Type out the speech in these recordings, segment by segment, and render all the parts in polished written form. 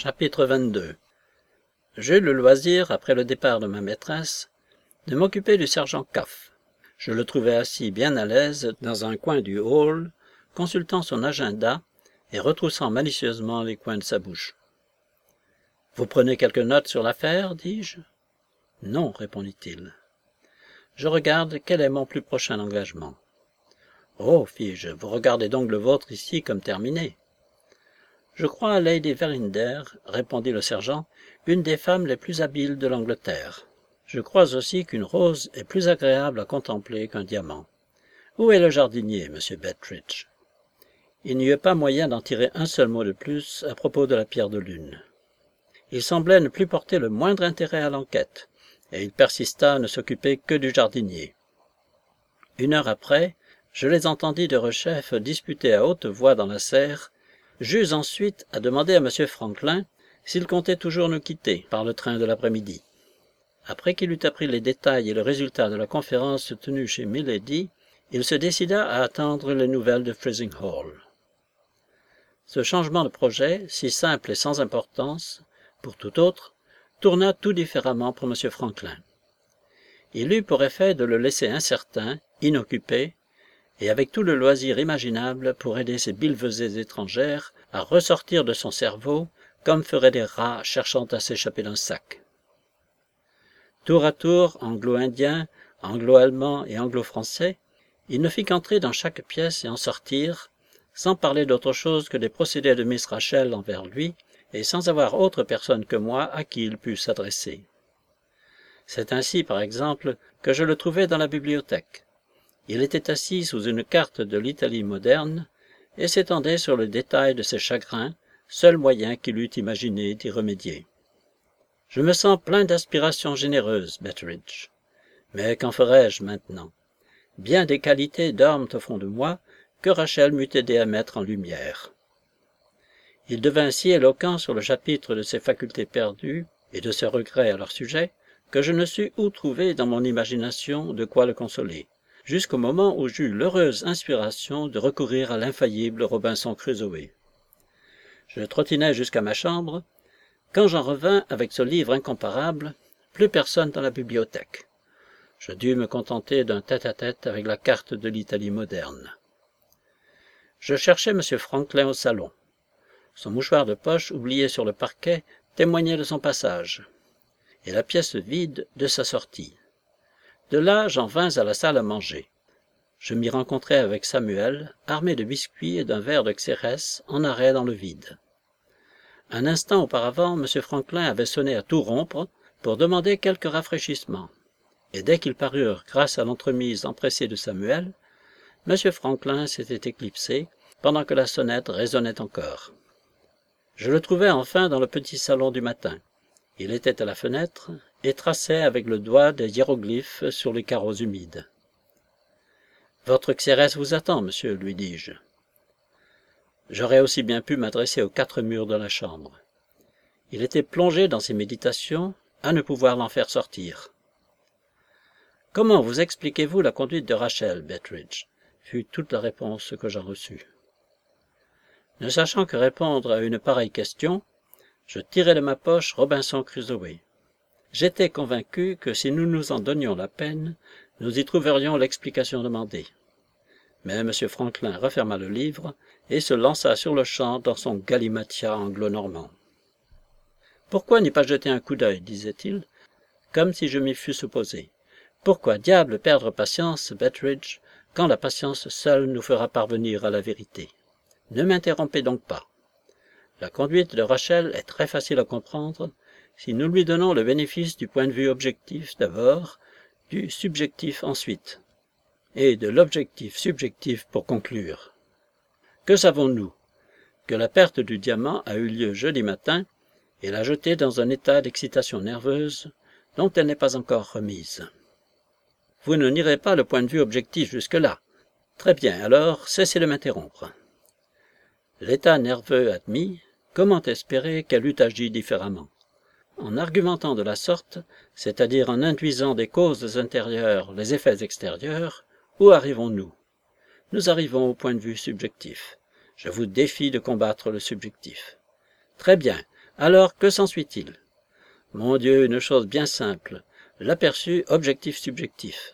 Chapitre 22. J'eus le loisir, après le départ de ma maîtresse, de m'occuper du sergent Cuff. Je le trouvai assis bien à l'aise dans un coin du hall, consultant son agenda et retroussant malicieusement les coins de sa bouche. « Vous prenez quelques notes sur l'affaire, dis-je. »« Non, répondit-il. »« Je regarde quel est mon plus prochain engagement. »« Oh, fis-je, vous regardez donc le vôtre ici comme terminé. »« Je crois à Lady Verinder, répondit le sergent, une des femmes les plus habiles de l'Angleterre. Je crois aussi qu'une rose est plus agréable à contempler qu'un diamant. Où est le jardinier, monsieur Bettridge? Il n'y eut pas moyen d'en tirer un seul mot de plus à propos de la pierre de lune. Il semblait ne plus porter le moindre intérêt à l'enquête, et il persista à ne s'occuper que du jardinier. 1 heure après, je les entendis de rechef disputer à haute voix dans la serre. J'eus ensuite à demander à M. Franklin s'il comptait toujours nous quitter par le train de l'après-midi. Après qu'il eut appris les détails et le résultat de la conférence tenue chez Milady, il se décida à attendre les nouvelles de Frizinghall. Ce changement de projet, si simple et sans importance, pour tout autre, tourna tout différemment pour M. Franklin. Il eut pour effet de le laisser incertain, inoccupé, et avec tout le loisir imaginable pour aider ces billevesées étrangères à ressortir de son cerveau comme feraient des rats cherchant à s'échapper d'un sac. Tour à tour, anglo-indien, anglo-allemand et anglo-français, il ne fit qu'entrer dans chaque pièce et en sortir, sans parler d'autre chose que des procédés de Miss Rachel envers lui, et sans avoir autre personne que moi à qui il pût s'adresser. C'est ainsi, par exemple, que je le trouvai dans la bibliothèque. Il était assis sous une carte de l'Italie moderne et s'étendait sur le détail de ses chagrins, seul moyen qu'il eût imaginé d'y remédier. « Je me sens plein d'aspirations généreuses, Bettridge. Mais qu'en ferai-je maintenant? Bien des qualités dorment au fond de moi que Rachel m'eût aidé à mettre en lumière. » Il devint si éloquent sur le chapitre de ses facultés perdues et de ses regrets à leur sujet que je ne sus où trouver dans mon imagination de quoi le consoler, jusqu'au moment où j'eus l'heureuse inspiration de recourir à l'infaillible Robinson Crusoe. Je trottinai jusqu'à ma chambre. Quand j'en revins avec ce livre incomparable, plus personne dans la bibliothèque. Je dus me contenter d'un tête-à-tête avec la carte de l'Italie moderne. Je cherchai M. Franklin au salon. Son mouchoir de poche oublié sur le parquet témoignait de son passage, et la pièce vide de sa sortie. De là, j'en vins à la salle à manger. Je m'y rencontrai avec Samuel, armé de biscuits et d'un verre de xérès en arrêt dans le vide. Un instant auparavant, M. Franklin avait sonné à tout rompre pour demander quelques rafraîchissements, et dès qu'ils parurent grâce à l'entremise empressée de Samuel, M. Franklin s'était éclipsé pendant que la sonnette résonnait encore. Je le trouvai enfin dans le petit salon du matin. Il était à la fenêtre et traçait avec le doigt des hiéroglyphes sur les carreaux humides. « Votre xérès vous attend, monsieur, lui dis-je. » J'aurais aussi bien pu m'adresser aux 4 murs de la chambre. Il était plongé dans ses méditations, à ne pouvoir l'en faire sortir. « Comment vous expliquez-vous la conduite de Rachel, Bettridge ?» fut toute la réponse que j'en reçus. Ne sachant que répondre à une pareille question, je tirai de ma poche Robinson Crusoe. J'étais convaincu que si nous nous en donnions la peine, nous y trouverions l'explication demandée. Mais M. Franklin referma le livre et se lança sur-le-champ dans son galimatia anglo-normand. « Pourquoi n'y pas jeter un coup d'œil, disait-il, comme si je m'y fusse opposé. Pourquoi diable perdre patience, Bettridge, quand la patience seule nous fera parvenir à la vérité? Ne m'interrompez donc pas. La conduite de Rachel est très facile à comprendre si nous lui donnons le bénéfice du point de vue objectif d'abord, du subjectif ensuite, et de l'objectif subjectif pour conclure. Que savons-nous? Que la perte du diamant a eu lieu jeudi matin et l'a jetée dans un état d'excitation nerveuse dont elle n'est pas encore remise. Vous ne nierez pas le point de vue objectif jusque-là. Très bien, alors cessez de m'interrompre. L'état nerveux admis, comment espérer qu'elle eût agi différemment? En argumentant de la sorte, c'est-à-dire en induisant des causes intérieures les effets extérieurs, où arrivons-nous? Nous arrivons au point de vue subjectif. Je vous défie de combattre le subjectif. Très bien, Alors, que s'ensuit-il? Mon Dieu, une chose bien simple, l'aperçu objectif-subjectif.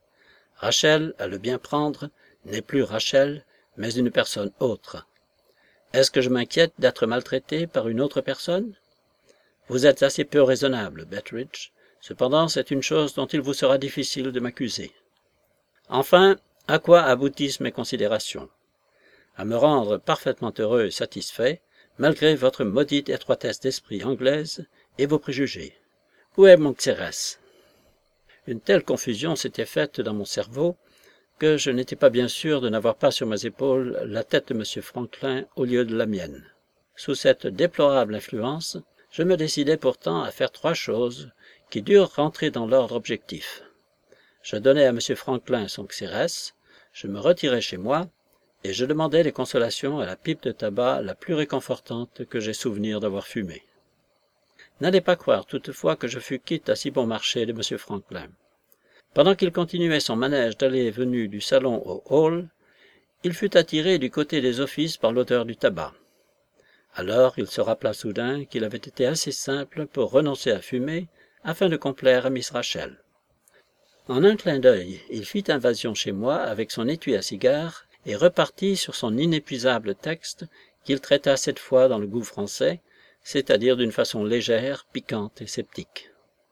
Rachel, à le bien prendre, n'est plus Rachel, mais une personne autre. Est-ce que je m'inquiète d'être maltraité par une autre personne? Vous êtes assez peu raisonnable, Betteridge. Cependant, c'est une chose dont il vous sera difficile de m'accuser. Enfin, à quoi aboutissent mes considérations? À me rendre parfaitement heureux et satisfait, malgré votre maudite étroitesse d'esprit anglaise et vos préjugés. Où est mon Xérès? Une telle confusion s'était faite dans mon cerveau que je n'étais pas bien sûr de n'avoir pas sur mes épaules la tête de M. Franklin au lieu de la mienne. Sous cette déplorable influence, je me décidai pourtant à faire 3 choses qui durent rentrer dans l'ordre objectif. Je donnai à M. Franklin son Xérès, je me retirai chez moi, et je demandai les consolations à la pipe de tabac la plus réconfortante que j'ai souvenir d'avoir fumée. N'allez pas croire toutefois que je fus quitte à si bon marché de M. Franklin. Pendant qu'il continuait son manège d'aller et venue du salon au hall, il fut attiré du côté des offices par l'odeur du tabac. Alors il se rappela soudain qu'il avait été assez simple pour renoncer à fumer afin de complaire à Miss Rachel. En un clin d'œil, il fit invasion chez moi avec son étui à cigares et repartit sur son inépuisable texte qu'il traita cette fois dans le goût français, c'est-à-dire d'une façon légère, piquante et sceptique.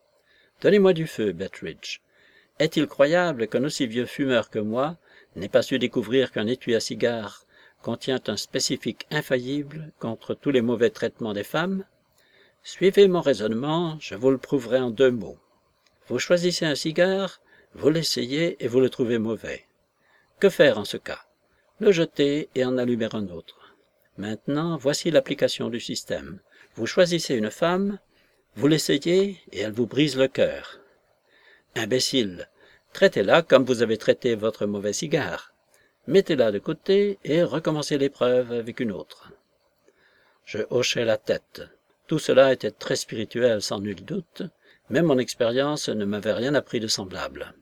« Donnez-moi du feu, Betteridge. Est-il croyable qu'un aussi vieux fumeur que moi n'ait pas su découvrir qu'un étui à cigares contient un spécifique infaillible contre tous les mauvais traitements des femmes? Suivez mon raisonnement, je vous le prouverai en 2 mots. Vous choisissez un cigare, vous l'essayez et vous le trouvez mauvais. Que faire en ce cas? Le jeter et en allumer un autre. Maintenant, voici l'application du système. Vous choisissez une femme, vous l'essayez et elle vous brise le cœur. Imbécile, traitez-la comme vous avez traité votre mauvais cigare. Mettez-la de côté et recommencez l'épreuve avec une autre. Je hochai la tête. Tout cela était très spirituel sans nul doute, mais mon expérience ne m'avait rien appris de semblable.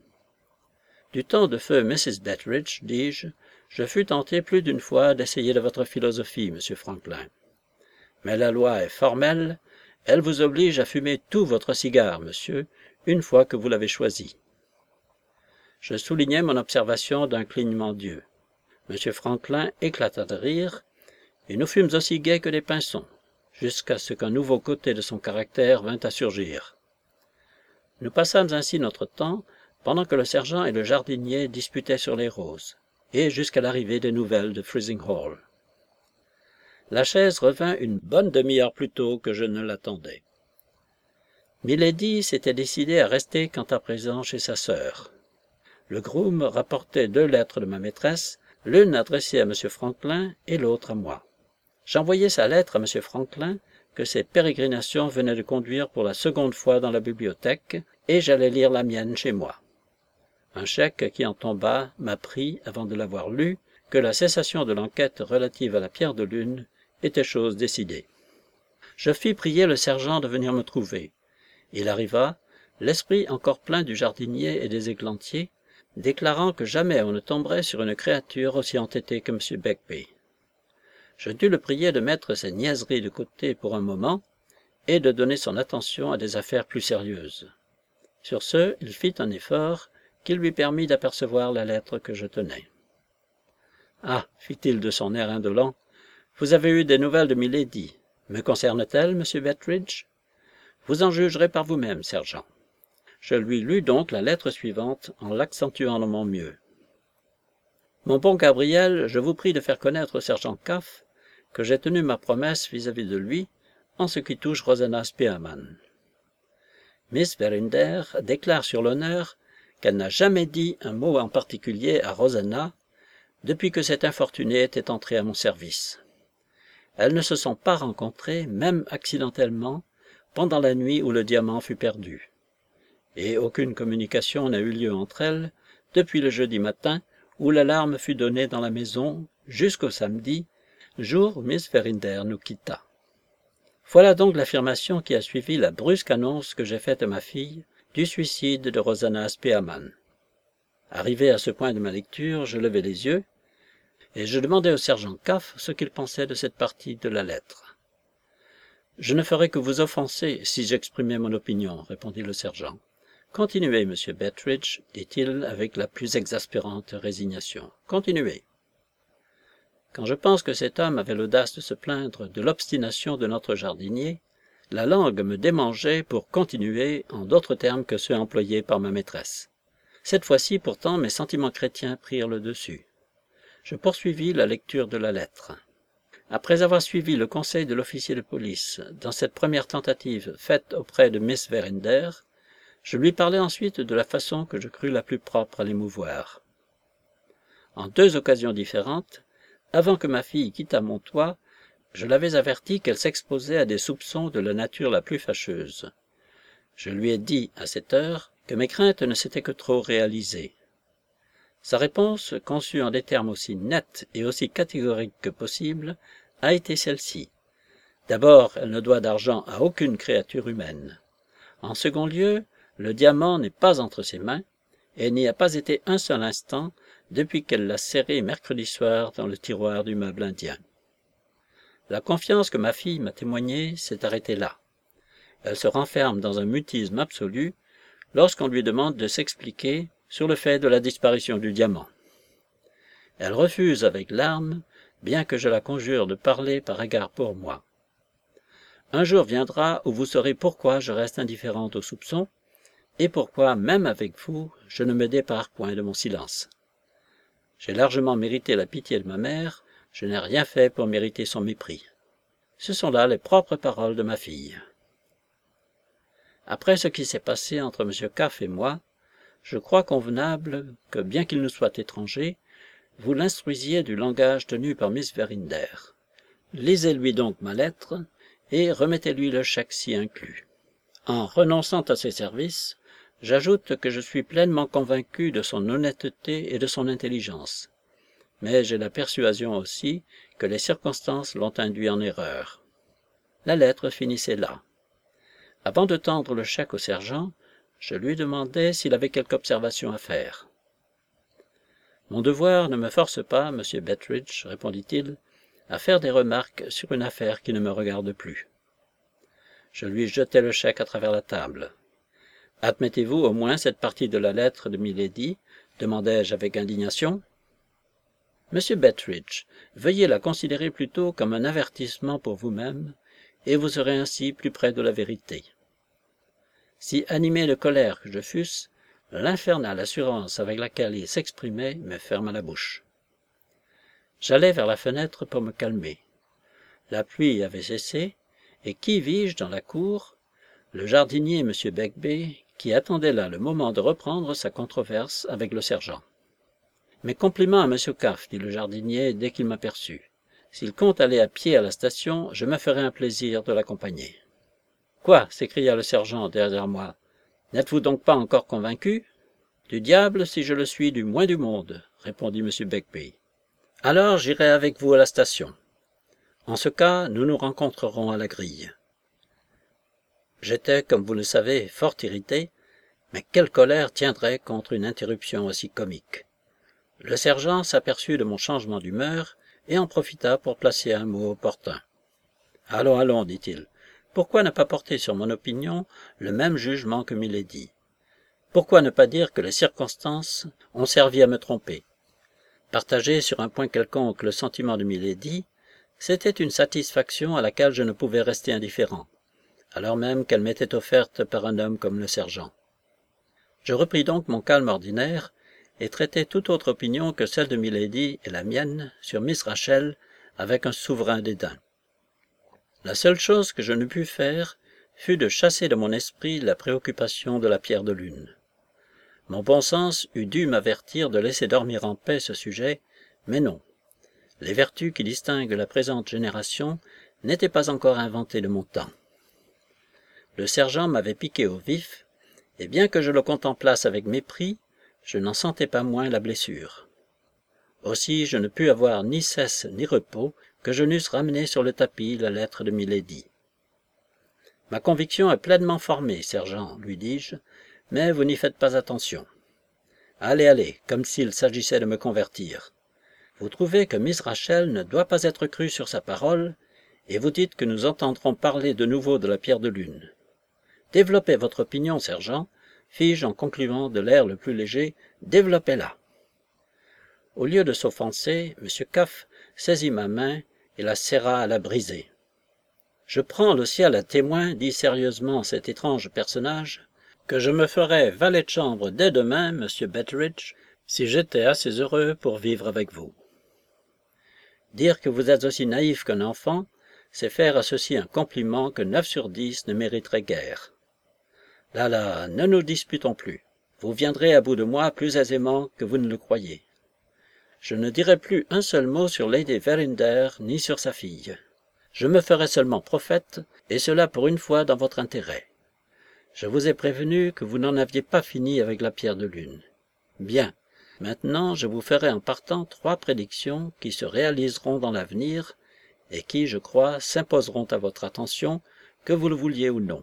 Du temps de feu Mrs. Betteridge, dis-je, je fus tenté plus d'une fois d'essayer de votre philosophie, M. Franklin. Mais la loi est formelle, elle vous oblige à fumer tout votre cigare, monsieur, une fois que vous l'avez choisi. Je soulignai mon observation d'un clignement d'yeux. M. Franklin éclata de rire, et nous fûmes aussi gais que des pinsons, jusqu'à ce qu'un nouveau côté de son caractère vînt à surgir. Nous passâmes ainsi notre temps, pendant que le sergent et le jardinier disputaient sur les roses, et jusqu'à l'arrivée des nouvelles de Freezing Hall. La chaise revint une bonne demi-heure plus tôt que je ne l'attendais. Milady s'était décidée à rester quant à présent chez sa sœur. Le groom rapportait 2 lettres de ma maîtresse, l'une adressée à M. Franklin et l'autre à moi. J'envoyai sa lettre à M. Franklin, que ses pérégrinations venaient de conduire pour la 2e fois dans la bibliothèque, et j'allais lire la mienne chez moi. Un chèque qui en tomba m'apprit, avant de l'avoir lu, que la cessation de l'enquête relative à la pierre de lune était chose décidée. Je fis prier le sergent de venir me trouver. Il arriva, l'esprit encore plein du jardinier et des églantiers, déclarant que jamais on ne tomberait sur une créature aussi entêtée que M. Begbie. Je dus le prier de mettre ses niaiseries de côté pour un moment et de donner son attention à des affaires plus sérieuses. Sur ce, il fit un effort qui lui permit d'apercevoir la lettre que je tenais. « Ah, fit-il de son air indolent, vous avez eu des nouvelles de Milady. Me concerne-t-elle, M. Betteridge? Vous en jugerez par vous-même, sergent. » Je lui lus donc la lettre suivante en l'accentuant de mon mieux. « Mon bon Gabriel, je vous prie de faire connaître au sergent Caff que j'ai tenu ma promesse vis-à-vis de lui en ce qui touche Rosanna Spearman. Miss Verinder déclare sur l'honneur qu'elle n'a jamais dit un mot en particulier à Rosanna depuis que cette infortunée était entrée à mon service. Elles ne se sont pas rencontrées, même accidentellement, pendant la nuit où le diamant fut perdu. Et aucune communication n'a eu lieu entre elles depuis le jeudi matin où l'alarme fut donnée dans la maison jusqu'au samedi, jour où Miss Verinder nous quitta. Voilà donc l'affirmation qui a suivi la brusque annonce que j'ai faite à ma fille du suicide de Rosanna Spearman. Arrivé à ce point de ma lecture, je levai les yeux et je demandai au sergent Caff ce qu'il pensait de cette partie de la lettre. Je ne ferais que vous offenser si j'exprimais mon opinion, répondit le sergent. Continuez, monsieur Bettridge, dit-il avec la plus exaspérante résignation. Continuez. Quand je pense que cet homme avait l'audace de se plaindre de l'obstination de notre jardinier, la langue me démangeait pour continuer en d'autres termes que ceux employés par ma maîtresse. Cette fois-ci, pourtant, mes sentiments chrétiens prirent le dessus. Je poursuivis la lecture de la lettre. Après avoir suivi le conseil de l'officier de police dans cette première tentative faite auprès de Miss Verinder, je lui parlai ensuite de la façon que je crus la plus propre à l'émouvoir. En 2 occasions différentes, avant que ma fille quittât mon toit, je l'avais avertie qu'elle s'exposait à des soupçons de la nature la plus fâcheuse. Je lui ai dit, à cette heure, que mes craintes ne s'étaient que trop réalisées. Sa réponse, conçue en des termes aussi nets et aussi catégoriques que possible, a été celle-ci. D'abord, elle ne doit d'argent à aucune créature humaine. En second lieu, le diamant n'est pas entre ses mains, et n'y a pas été un seul instant depuis qu'elle l'a serré mercredi soir dans le tiroir du meuble indien. La confiance que ma fille m'a témoignée s'est arrêtée là. Elle se renferme dans un mutisme absolu lorsqu'on lui demande de s'expliquer sur le fait de la disparition du diamant. Elle refuse avec larmes, bien que je la conjure de parler par égard pour moi. Un jour viendra où vous saurez pourquoi je reste indifférente aux soupçons, et pourquoi, même avec vous, je ne me dépare point de mon silence. J'ai largement mérité la pitié de ma mère, je n'ai rien fait pour mériter son mépris. Ce sont là les propres paroles de ma fille. Après ce qui s'est passé entre M. Caff et moi, je crois convenable que, bien qu'il nous soit étranger, vous l'instruisiez du langage tenu par Miss Verinder. Lisez-lui donc ma lettre, et remettez-lui le chèque ci inclus. En renonçant à ses services, j'ajoute que je suis pleinement convaincu de son honnêteté et de son intelligence. Mais j'ai la persuasion aussi que les circonstances l'ont induit en erreur. La lettre finissait là. Avant de tendre le chèque au sergent, je lui demandai s'il avait quelque observation à faire. « Mon devoir ne me force pas, monsieur Bettridge, répondit-il, à faire des remarques sur une affaire qui ne me regarde plus. » Je lui jetai le chèque à travers la table. « Admettez-vous au moins cette partie de la lettre de Milady ?» demandai-je avec indignation. « Monsieur Bettridge, veuillez la considérer plutôt comme un avertissement pour vous-même, et vous serez ainsi plus près de la vérité. Si animé de colère que je fusse, l'infernale assurance avec laquelle il s'exprimait me ferma la bouche. J'allai vers la fenêtre pour me calmer. La pluie avait cessé, et qui vis-je dans la cour? Le jardinier M. Begbé, qui attendait là le moment de reprendre sa controverse avec le sergent. « Mes compliments à M. Caff, dit le jardinier dès qu'il m'aperçut. S'il compte aller à pied à la station, je me ferai un plaisir de l'accompagner. »« Quoi » s'écria le sergent derrière moi. « N'êtes-vous donc pas encore convaincu ?»« Du diable si je le suis du moins du monde, » répondit M. Begbé. « Alors j'irai avec vous à la station. En ce cas, nous nous rencontrerons à la grille. » J'étais, comme vous le savez, fort irrité, mais quelle colère tiendrait contre une interruption aussi comique. Le sergent s'aperçut de mon changement d'humeur et en profita pour placer un mot opportun. « Allons, allons, dit-il, pourquoi ne pas porter sur mon opinion le même jugement que Milady? Pourquoi ne pas dire que les circonstances ont servi à me tromper? Partager sur un point quelconque le sentiment de Milady, c'était une satisfaction à laquelle je ne pouvais rester indifférent, alors même qu'elle m'était offerte par un homme comme le sergent. Je repris donc mon calme ordinaire et traitai toute autre opinion que celle de Milady et la mienne sur Miss Rachel avec un souverain dédain. La seule chose que je ne pus faire fut de chasser de mon esprit la préoccupation de la pierre de lune. Mon bon sens eût dû m'avertir de laisser dormir en paix ce sujet, mais non. Les vertus qui distinguent la présente génération n'étaient pas encore inventées de mon temps. Le sergent m'avait piqué au vif, et bien que je le contemplasse avec mépris, je n'en sentais pas moins la blessure. Aussi je ne pus avoir ni cesse ni repos que je n'eusse ramené sur le tapis la lettre de Milady. « Ma conviction est pleinement formée, sergent, lui dis-je, mais vous n'y faites pas attention. Allez, allez, comme s'il s'agissait de me convertir. Vous trouvez que Miss Rachel ne doit pas être crue sur sa parole, et vous dites que nous entendrons parler de nouveau de la pierre de lune. Développez votre opinion, sergent, fis-je en concluant de l'air le plus léger, développez-la. Au lieu de s'offenser, M. Cuff saisit ma main et la serra à la briser. Je prends le ciel à témoin, dit sérieusement cet étrange personnage, que je me ferais valet de chambre dès demain, monsieur Betteridge, si j'étais assez heureux pour vivre avec vous. Dire que vous êtes aussi naïf qu'un enfant, c'est faire à ceci un compliment que 9 sur 10 ne mériterait guère. Là, ne nous disputons plus. Vous viendrez à bout de moi plus aisément que vous ne le croyez. Je ne dirai plus un seul mot sur Lady Verinder ni sur sa fille. Je me ferai seulement prophète, et cela pour une fois dans votre intérêt. Je vous ai prévenu que vous n'en aviez pas fini avec la pierre de lune. Bien, maintenant je vous ferai en partant 3 prédictions qui se réaliseront dans l'avenir, et qui, je crois, s'imposeront à votre attention, que vous le vouliez ou non.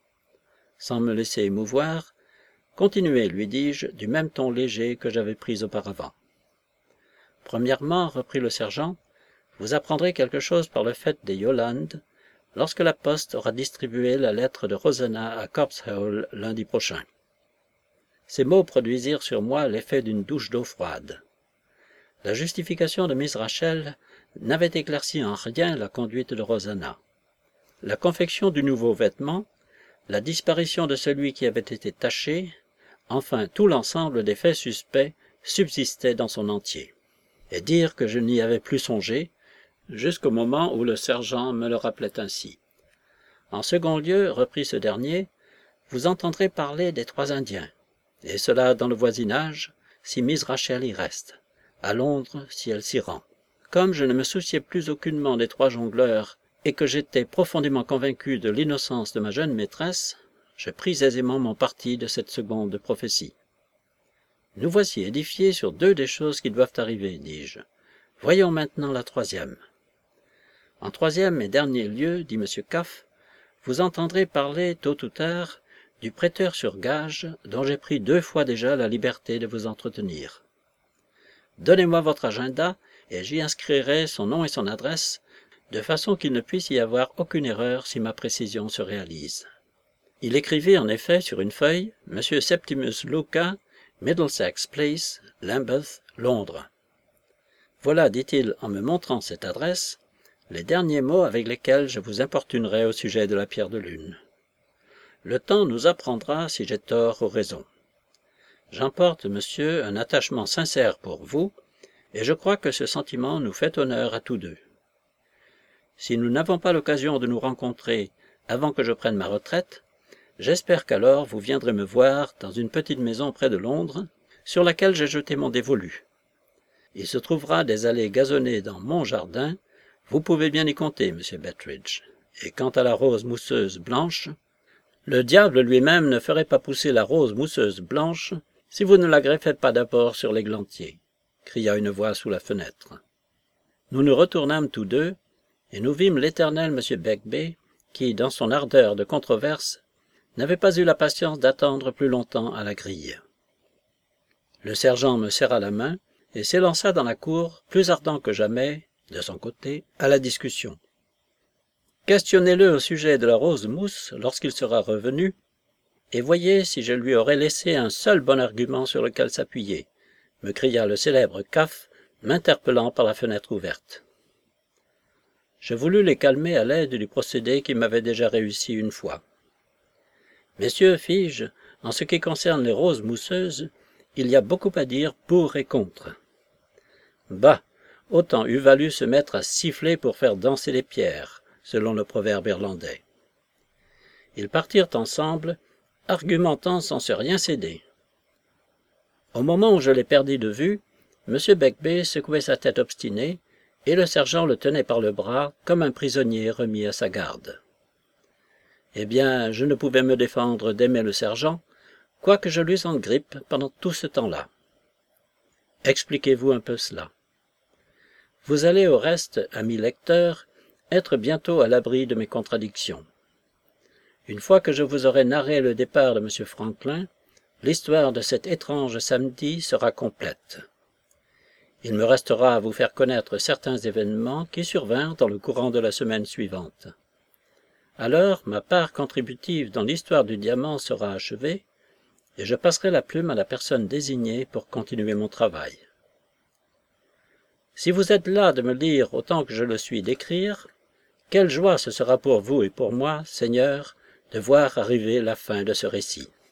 Sans me laisser émouvoir, continuez, lui dis-je, du même ton léger que j'avais pris auparavant. Premièrement, reprit le sergent, vous apprendrez quelque chose par le fait des Yolande, lorsque la poste aura distribué la lettre de Rosanna à Corpse Hall lundi prochain. Ces mots produisirent sur moi l'effet d'une douche d'eau froide. La justification de Miss Rachel n'avait éclairci en rien la conduite de Rosanna. La confection du nouveau vêtement, la disparition de celui qui avait été taché, enfin tout l'ensemble des faits suspects subsistait dans son entier. Et dire que je n'y avais plus songé, jusqu'au moment où le sergent me le rappelait ainsi. En second lieu, reprit ce dernier, vous entendrez parler des 3 Indiens, et cela dans le voisinage, si Miss Rachel y reste, à Londres si elle s'y rend. Comme je ne me souciais plus aucunement des 3 jongleurs, et que j'étais profondément convaincu de l'innocence de ma jeune maîtresse, je pris aisément mon parti de cette seconde prophétie. Nous voici édifiés sur 2 des choses qui doivent arriver, dis-je. Voyons maintenant la 3e. En 3e et dernier lieu, dit M. Cuff, vous entendrez parler, tôt ou tard, du prêteur sur gage dont j'ai pris 2 fois déjà la liberté de vous entretenir. Donnez-moi votre agenda et j'y inscrirai son nom et son adresse, de façon qu'il ne puisse y avoir aucune erreur si ma précision se réalise. Il écrivit en effet sur une feuille « M. Septimus Luca, Middlesex Place, Lambeth, Londres ». Voilà, dit-il en me montrant cette adresse, les derniers mots avec lesquels je vous importunerai au sujet de la pierre de lune. Le temps nous apprendra si j'ai tort ou raison. J'emporte, monsieur, un attachement sincère pour vous, et je crois que ce sentiment nous fait honneur à tous 2. Si nous n'avons pas l'occasion de nous rencontrer avant que je prenne ma retraite, j'espère qu'alors vous viendrez me voir dans une petite maison près de Londres, sur laquelle j'ai jeté mon dévolu. Il se trouvera des allées gazonnées dans mon jardin, vous pouvez bien y compter, monsieur Betteridge. Et quant à la rose mousseuse blanche, le diable lui-même ne ferait pas pousser la rose mousseuse blanche si vous ne la greffez pas d'abord sur l'églantier, cria une voix sous la fenêtre. Nous nous retournâmes tous 2, et nous vîmes l'éternel monsieur Begbé, qui, dans son ardeur de controverse, n'avait pas eu la patience d'attendre plus longtemps à la grille. Le sergent me serra la main et s'élança dans la cour, plus ardent que jamais, de son côté, à la discussion. Questionnez-le au sujet de la rose mousse lorsqu'il sera revenu, et voyez si je lui aurais laissé un seul bon argument sur lequel s'appuyer, me cria le célèbre Cuff, m'interpellant par la fenêtre ouverte. Je voulus les calmer à l'aide du procédé qui m'avait déjà réussi une fois. Messieurs, fis-je, en ce qui concerne les roses mousseuses, il y a beaucoup à dire pour et contre. Bah, autant eût valu se mettre à siffler pour faire danser les pierres, selon le proverbe irlandais. Ils partirent ensemble, argumentant sans se rien céder. Au moment où je les perdis de vue, M. Begbé secouait sa tête obstinée, et le sergent le tenait par le bras comme un prisonnier remis à sa garde. Eh bien, je ne pouvais me défendre d'aimer le sergent, quoique je luis en grippe pendant tout ce temps-là. Expliquez-vous un peu cela. Vous allez au reste, ami lecteur, être bientôt à l'abri de mes contradictions. Une fois que je vous aurai narré le départ de M. Franklin, l'histoire de cet étrange samedi sera complète. Il me restera à vous faire connaître certains événements qui survinrent dans le courant de la semaine suivante. Alors, ma part contributive dans l'histoire du diamant sera achevée, et je passerai la plume à la personne désignée pour continuer mon travail. Si vous êtes là de me lire autant que je le suis d'écrire, quelle joie ce sera pour vous et pour moi, Seigneur, de voir arriver la fin de ce récit.